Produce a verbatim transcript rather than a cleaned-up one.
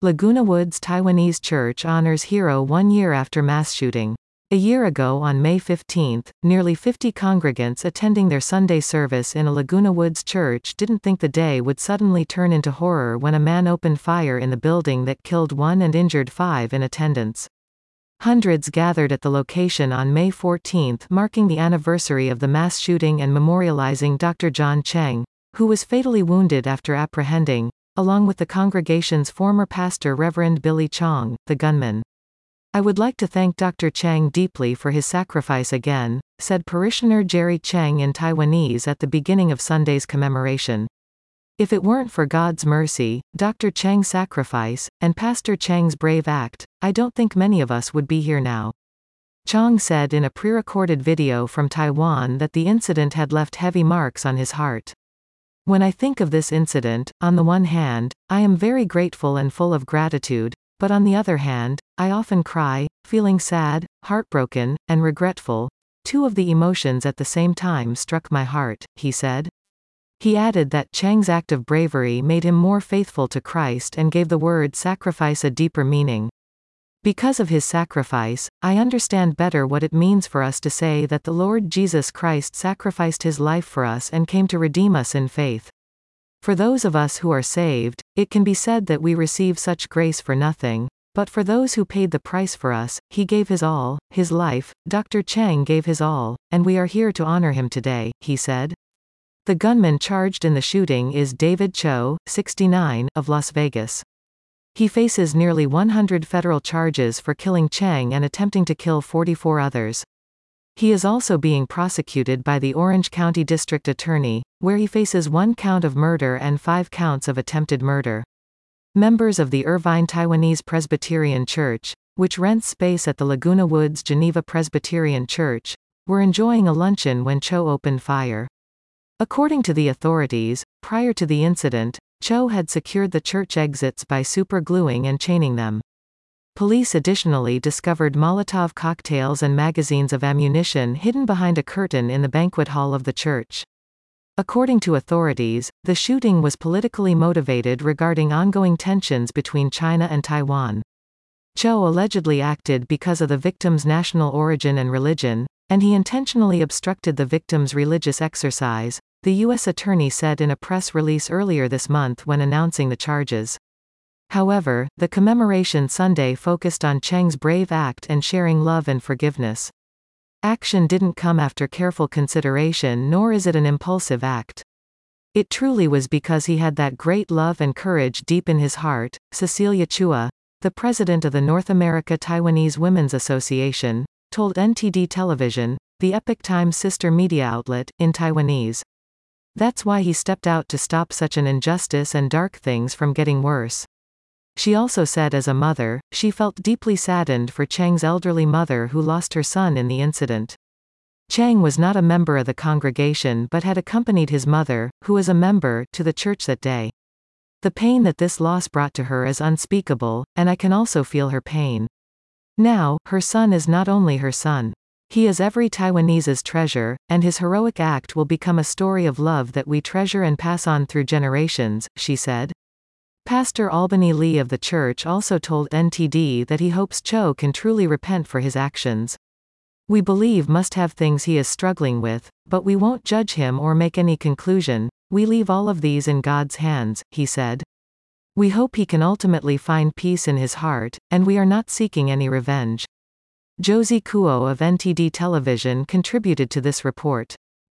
Laguna Woods Taiwanese church honors hero one year after mass shooting. A year ago on May fifteenth, nearly fifty congregants attending their Sunday service in a Laguna Woods church didn't think the day would suddenly turn into horror when a man opened fire in the building that killed one and injured five in attendance. Hundreds gathered at the location on May fourteenth, marking the anniversary of the mass shooting and memorializing Doctor John Cheng, who was fatally wounded after apprehending, along with the congregation's former pastor Reverend Billy Chong, the gunman. "I would like to thank Doctor Cheng deeply for his sacrifice again," said parishioner Jerry Cheng in Taiwanese at the beginning of Sunday's commemoration. "If it weren't for God's mercy, Doctor Cheng's sacrifice, and Pastor Cheng's brave act, I don't think many of us would be here now." Chong said in a pre-recorded video from Taiwan that the incident had left heavy marks on his heart. "When I think of this incident, on the one hand, I am very grateful and full of gratitude, but on the other hand, I often cry, feeling sad, heartbroken, and regretful. Two of the emotions at the same time struck my heart," he said. He added that Cheng's act of bravery made him more faithful to Christ and gave the word sacrifice a deeper meaning. "Because of his sacrifice, I understand better what it means for us to say that the Lord Jesus Christ sacrificed his life for us and came to redeem us in faith. For those of us who are saved, it can be said that we receive such grace for nothing, but for those who paid the price for us, he gave his all, his life, Doctor Cheng gave his all, and we are here to honor him today," he said. The gunman charged in the shooting is David Cho, sixty-nine, of Las Vegas. He faces nearly one hundred federal charges for killing Cheng and attempting to kill forty-four others. He is also being prosecuted by the Orange County District Attorney, where he faces one count of murder and five counts of attempted murder. Members of the Irvine Taiwanese Presbyterian Church, which rents space at the Laguna Woods Geneva Presbyterian Church, were enjoying a luncheon when Cho opened fire. According to the authorities, prior to the incident, Cho had secured the church exits by supergluing and chaining them. Police additionally discovered Molotov cocktails and magazines of ammunition hidden behind a curtain in the banquet hall of the church. According to authorities, the shooting was politically motivated regarding ongoing tensions between China and Taiwan. Cho allegedly acted because of the victim's national origin and religion, and he intentionally obstructed the victim's religious exercise, the U S attorney said in a press release earlier this month when announcing the charges. However, the commemoration Sunday focused on Cheng's brave act and sharing love and forgiveness. Action didn't come after careful consideration, nor is it an impulsive act. It truly was because he had that great love and courage deep in his heart, Cecilia Chua, the president of the North America Taiwanese Women's Association, told N T D Television, the Epoch Times sister media outlet, in Taiwanese. That's why he stepped out to stop such an injustice and dark things from getting worse. She also said as a mother, she felt deeply saddened for Cheng's elderly mother who lost her son in the incident. Cheng was not a member of the congregation but had accompanied his mother, who is a member, to the church that day. "The pain that this loss brought to her is unspeakable, and I can also feel her pain. Now, her son is not only her son. He is every Taiwanese's treasure, and his heroic act will become a story of love that we treasure and pass on through generations," she said. Pastor Albany Lee of the church also told N T D that he hopes Cho can truly repent for his actions. "We believe must have things he is struggling with, but we won't judge him or make any conclusion. We leave all of these in God's hands," he said. "We hope he can ultimately find peace in his heart, and we are not seeking any revenge." Josie Kuo of N T D Television contributed to this report.